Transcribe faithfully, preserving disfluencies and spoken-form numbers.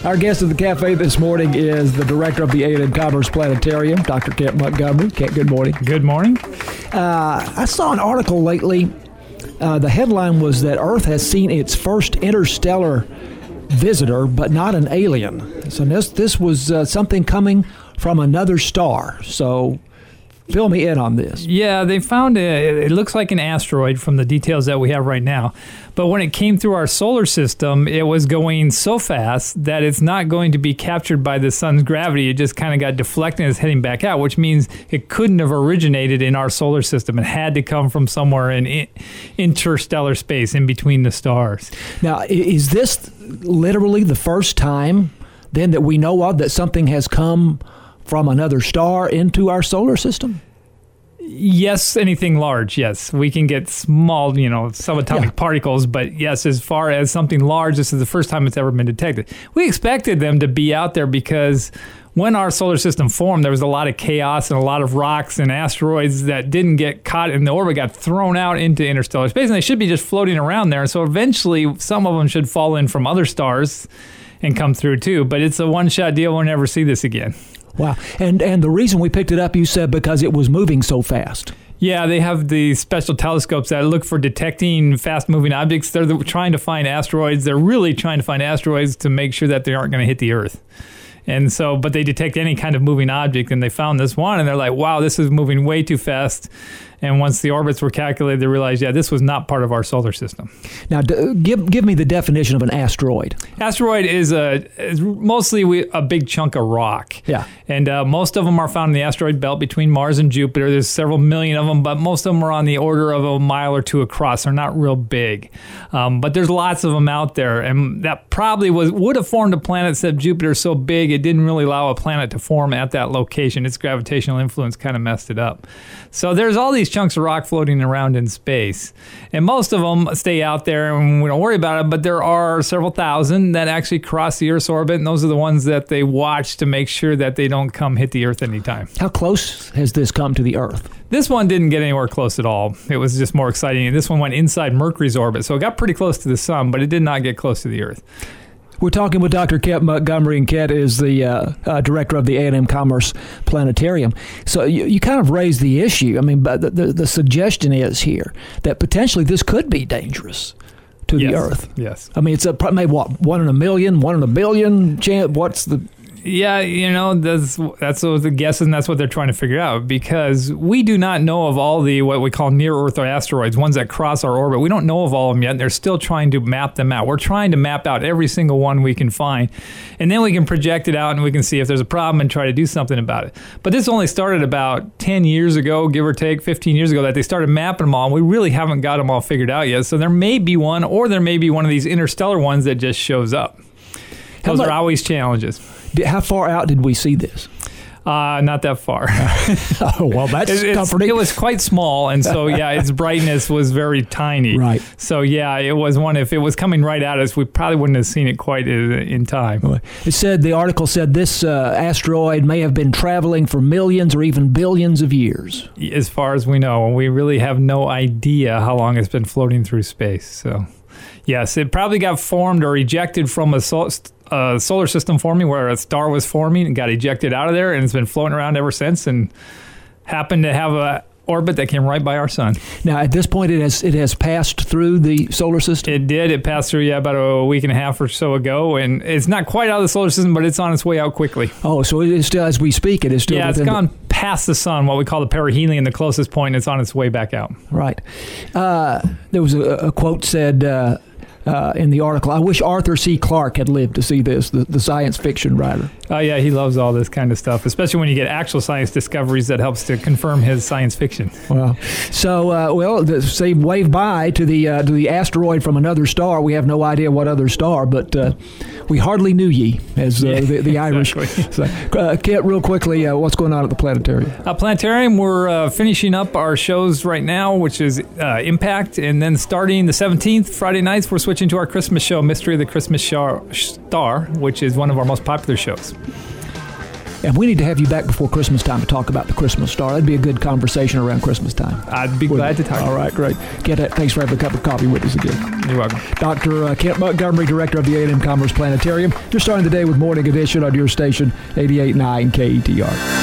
Our guest at the cafe this morning is the director of the A and M Commerce Planetarium, Doctor Kent Montgomery. Kent, good morning. Good morning. Uh, I saw an article lately. Uh, the headline was that Earth has seen its first interstellar visitor, but not an alien. So this this was uh, something coming from another star. So fill me in on this. Yeah, they found a, it looks like an asteroid from the details that we have right now. But when it came through our solar system, it was going so fast that it's not going to be captured by the sun's gravity. It just kind of got deflected and is heading back out, which means it couldn't have originated in our solar system. It had to come from somewhere in interstellar space in between the stars. Now, is this literally the first time then that we know of that something has come from another star into our solar system? Yes, anything large, yes. We can get small, you know, subatomic yeah. particles, but yes, as far as something large, this is the first time it's ever been detected. We expected them to be out there because when our solar system formed, there was a lot of chaos and a lot of rocks and asteroids that didn't get caught in the orbit, got thrown out into interstellar space, and they should be just floating around there. So eventually, some of them should fall in from other stars and come through too, but it's a one-shot deal. We'll never see this again. Wow. And and the reason we picked it up, you said, because it was moving so fast. Yeah, they have the special telescopes that look for detecting fast-moving objects. They're the, trying to find asteroids. They're really trying to find asteroids to make sure that they aren't going to hit the Earth. And so, but they detect any kind of moving object, and they found this one, and they're like, wow, this is moving way too fast. And once the orbits were calculated, they realized, yeah, this was not part of our solar system. Now, d- give give me the definition of an asteroid. Asteroid is a is mostly we, a big chunk of rock. Yeah. And uh, most of them are found in the asteroid belt between Mars and Jupiter. There's several million of them, but most of them are on the order of a mile or two across. They're not real big. Um, but there's lots of them out there. And that probably was would have formed a planet, except Jupiter is so big, it didn't really allow a planet to form at that location. Its gravitational influence kind of messed it up. So there's all these chunks of rock floating around in space. And most of them stay out there and we don't worry about it, but there are several thousand that actually cross the Earth's orbit, and those are the ones that they watch to make sure that they don't come hit the Earth anytime. How close has this come to the Earth? This one didn't get anywhere close at all. It was just more exciting. This one went inside Mercury's orbit, so it got pretty close to the sun, but it did not get close to the Earth. We're talking with Doctor Kent Montgomery, and Kent is the uh, uh, director of the A and M Commerce Planetarium. So you, you kind of raised the issue. I mean, but the, the, the suggestion is here that potentially this could be dangerous to yes. the Earth. Yes. I mean, it's a maybe what one in a million, one in a billion chance. What's the Yeah, you know, that's that's what the guess, and that's what they're trying to figure out, because we do not know of all the what we call near-Earth asteroids, ones that cross our orbit. We don't know of all of them yet, and they're still trying to map them out. We're trying to map out every single one we can find, and then we can project it out, and we can see if there's a problem and try to do something about it. But this only started about ten years ago, give or take, fifteen years ago, that they started mapping them all, and we really haven't got them all figured out yet. So there may be one, or there may be one of these interstellar ones that just shows up. Those are always challenges. How far out did we see this? Uh, not that far. Oh, well, that's it, comforting. It was quite small, and so, yeah, its brightness was very tiny. Right. So, yeah, it was one, if it was coming right at us, we probably wouldn't have seen it quite in time. It said, the article said this uh, asteroid may have been traveling for millions or even billions of years. As far as we know, we really have no idea how long it's been floating through space. So, yes, it probably got formed or ejected from a sol- uh, solar system forming where a star was forming and got ejected out of there, and it's been floating around ever since and happened to have a orbit that came right by our sun. Now, at this point, it has it has passed through the solar system? It did. It passed through, yeah, about a week and a half or so ago, and it's not quite out of the solar system, but it's on its way out quickly. Oh, so it is still, as we speak, it is still yeah, it's within gone the... past the sun, what we call the perihelion, the closest point, and it's on its way back out. Right. Uh, there was a, a quote said... Uh, Uh, in the article, I wish Arthur C. Clarke had lived to see this, the, the science fiction writer. Oh, yeah, he loves all this kind of stuff, especially when you get actual science discoveries that helps to confirm his science fiction. Wow. So, uh, well, the, say wave bye to the uh, to the asteroid from another star. We have no idea what other star, but uh, we hardly knew ye, as uh, yeah, the, the Irish. So, uh, Kent, real quickly, uh, what's going on at the planetarium? Uh, planetarium, we're uh, finishing up our shows right now, which is uh, Impact, and then starting the seventeenth, Friday nights, we're switching to our Christmas show, Mystery of the Christmas Star, which is one of our most popular shows. And we need to have you back before Christmas time to talk about the Christmas star. That'd be a good conversation around Christmas time. I'd be glad to talk. All right, great. Get that. Thanks for having a cup of coffee with us again. You're welcome. Doctor Uh, Kent Montgomery, Director of the A and M Commerce Planetarium. You're starting the day with Morning Edition on your station, eighty-eight point nine K E T R.